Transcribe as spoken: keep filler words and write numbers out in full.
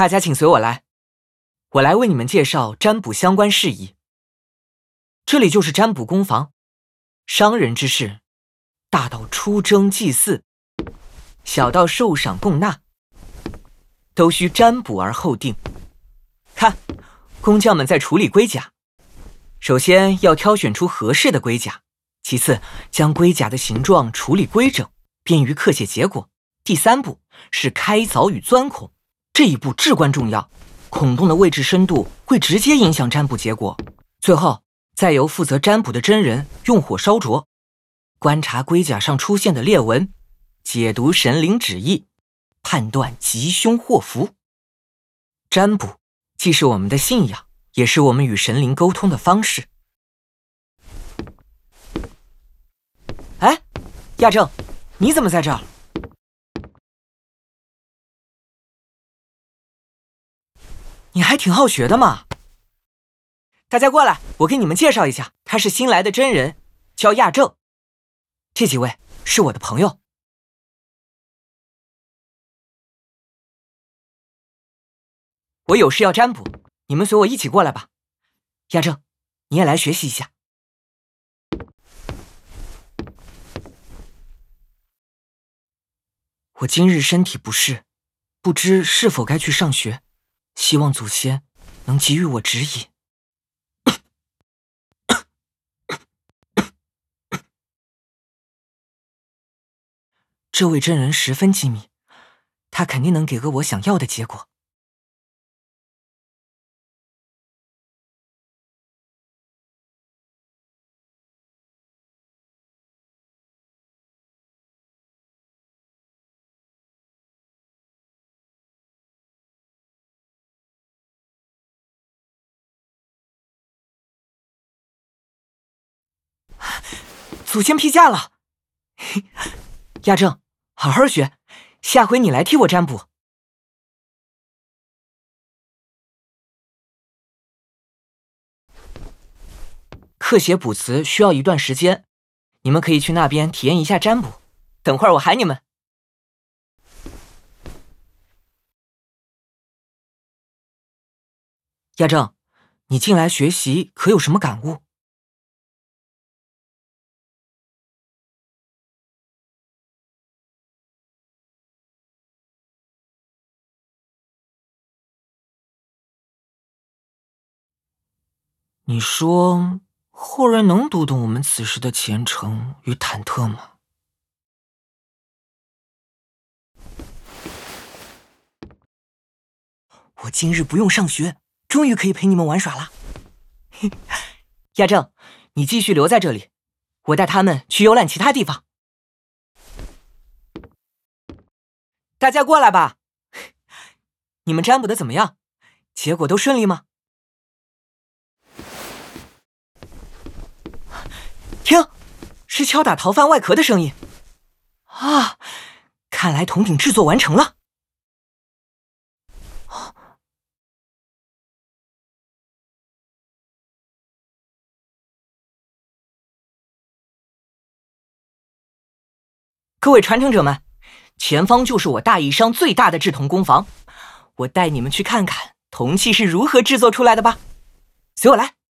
大家请随我来，我来为你们介绍占卜相关事宜。这里就是占卜工房，商人之事，大到出征祭祀，小到受赏供纳，都需占卜而后定。看，工匠们在处理龟甲，首先要挑选出合适的龟甲，其次将龟甲的形状处理规整，便于刻写结果。第三步是开凿与钻孔，这一步至关重要，孔洞的位置深度会直接影响占卜结果。最后再由负责占卜的真人用火烧灼，观察龟甲上出现的裂纹，解读神灵旨意，判断吉凶祸福。占卜既是我们的信仰，也是我们与神灵沟通的方式。哎，亚正，你怎么在这儿？你还挺好学的嘛。大家过来，我给你们介绍一下，他是新来的真人，叫亚正。这几位是我的朋友。我有事要占卜，你们随我一起过来吧。亚正，你也来学习一下。我今日身体不适，不知是否该去上学，希望祖先能给予我指引。这位真人十分机敏，他肯定能给个我想要的结果。祖先批假了。亚正，好好学，下回你来替我占卜。刻写卜辞需要一段时间，你们可以去那边体验一下占卜，等会儿我喊你们。亚正，你进来学习可有什么感悟？你说后人能读懂我们此时的虔诚与忐忑吗？我今日不用上学，终于可以陪你们玩耍了。亚正，你继续留在这里，我带他们去游览其他地方。大家过来吧。你们占卜的怎么样？结果都顺利吗？听，是敲打陶范外壳的声音。啊，看来铜鼎制作完成了。各位传承者们，前方就是我大义商最大的制铜工房，我带你们去看看铜器是如何制作出来的吧。随我来。